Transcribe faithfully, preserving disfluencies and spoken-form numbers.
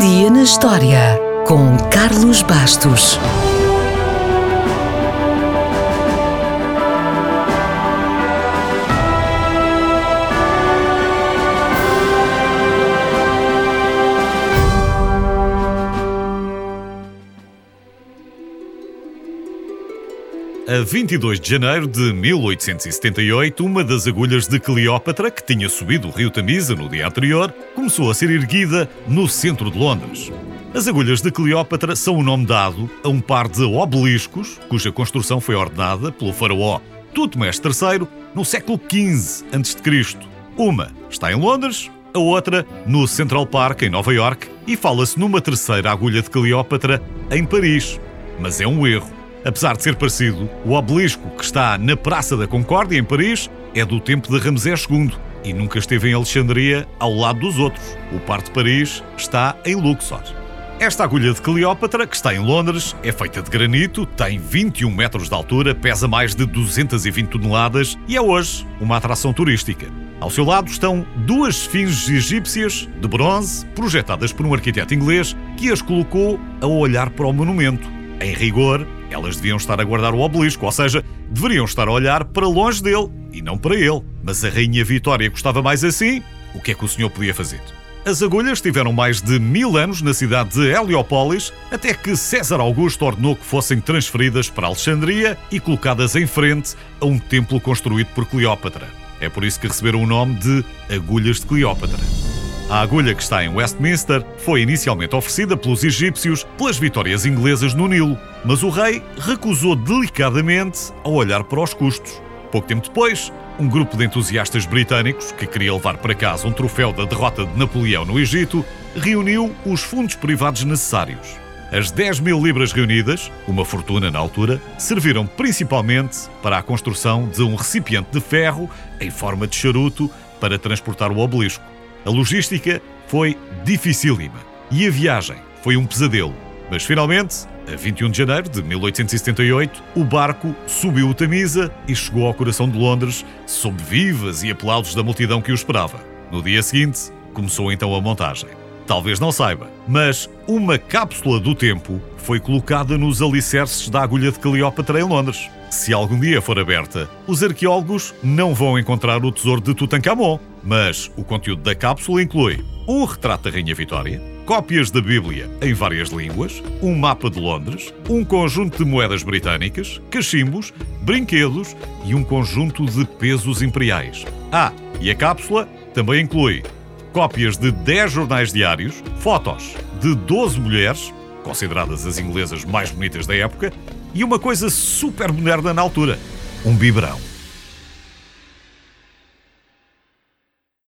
dia na história, com Carlos Bastos. A vinte e dois de janeiro de mil oitocentos e setenta e oito, uma das agulhas de Cleópatra, que tinha subido o rio Tamisa no dia anterior, começou a ser erguida no centro de Londres. As agulhas de Cleópatra são o nome dado a um par de obeliscos, cuja construção foi ordenada pelo faraó Tutmés terceiro no século quinze antes de Cristo. Uma está em Londres, a outra no Central Park, em Nova Iorque, e fala-se numa terceira agulha de Cleópatra em Paris. Mas é um erro. Apesar de ser parecido, o obelisco que está na Praça da Concórdia, em Paris, é do tempo de Ramsés segundo e nunca esteve em Alexandria ao lado dos outros. O par de Paris está em Luxor. Esta agulha de Cleópatra, que está em Londres, é feita de granito, tem vinte e um metros de altura, pesa mais de duzentas e vinte toneladas e é hoje uma atração turística. Ao seu lado estão duas esfinges egípcias de bronze, projetadas por um arquiteto inglês que as colocou a olhar para o monumento. Em rigor, elas deviam estar a guardar o obelisco, ou seja, deveriam estar a olhar para longe dele e não para ele. Mas a Rainha Vitória gostava mais assim. O que é que o senhor podia fazer? As agulhas tiveram mais de mil anos na cidade de Heliópolis, até que César Augusto ordenou que fossem transferidas para Alexandria e colocadas em frente a um templo construído por Cleópatra. É por isso que receberam o nome de agulhas de Cleópatra. A agulha que está em Westminster foi inicialmente oferecida pelos egípcios pelas vitórias inglesas no Nilo, mas o rei recusou delicadamente ao olhar para os custos. Pouco tempo depois, um grupo de entusiastas britânicos, que queria levar para casa um troféu da derrota de Napoleão no Egito, reuniu os fundos privados necessários. As dez mil libras reunidas, uma fortuna na altura, serviram principalmente para a construção de um recipiente de ferro em forma de charuto para transportar o obelisco. A logística foi dificílima e a viagem foi um pesadelo. Mas finalmente, a vinte e um de janeiro de mil oitocentos e setenta e oito, o barco subiu o Tamisa e chegou ao coração de Londres, sob vivas e aplausos da multidão que o esperava. No dia seguinte, começou então a montagem. Talvez não saiba, mas uma cápsula do tempo foi colocada nos alicerces da agulha de Cleópatra em Londres. Se algum dia for aberta, os arqueólogos não vão encontrar o tesouro de Tutankhamon, mas o conteúdo da cápsula inclui um retrato da Rainha Vitória, cópias da Bíblia em várias línguas, um mapa de Londres, um conjunto de moedas britânicas, cachimbos, brinquedos e um conjunto de pesos imperiais. Ah, e a cápsula também inclui cópias de dez jornais diários, fotos de doze mulheres, consideradas as inglesas mais bonitas da época, e uma coisa super moderna na altura, um biberão.